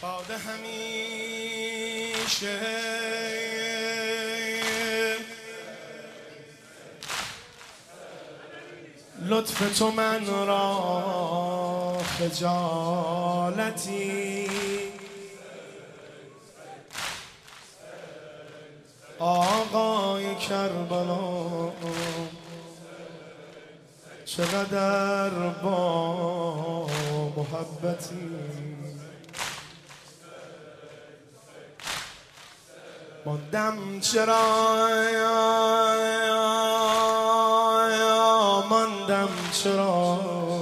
باد همیشه لطف تو من را خجالتی آقای کربلا چقدر با محبتی ماندم چرا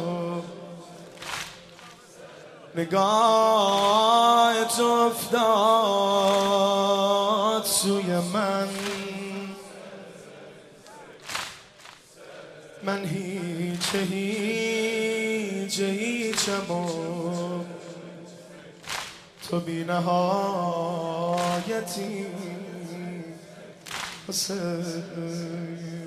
نگاه تو افتاد سوی من هیچم و تو بی نهایتی حسین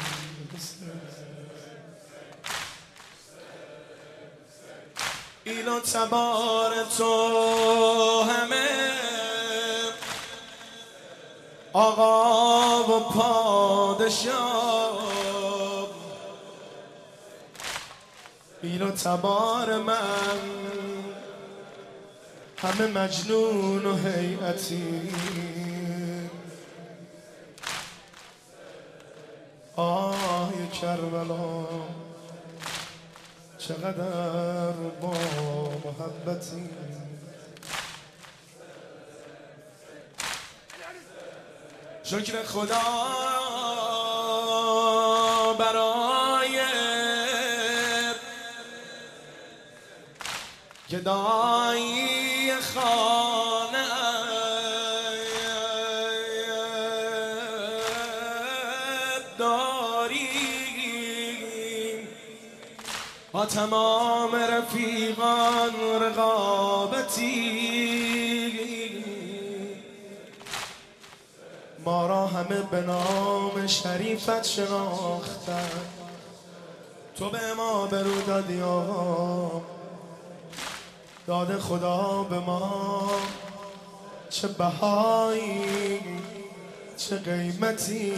ایل و تبار تو همه آقا و پادشاه ایل و تبار من همه مجنون و هیئتی آه کربلا چقدر با محبتی شکر خدا برای گدایی خانه داریم با تمام رفیقان رقابتی ما را همه به نام شریفت شناختن تو به ما برو دادی آقا داد خدا به ما چه بهایی چه قیمتی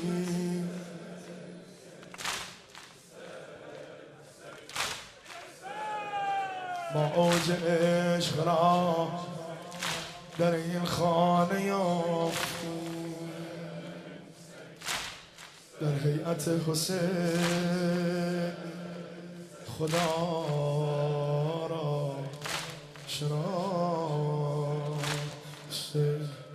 ما اوج عشق را در این خانه یافتیم در هیئت حسین خدا را شناختیم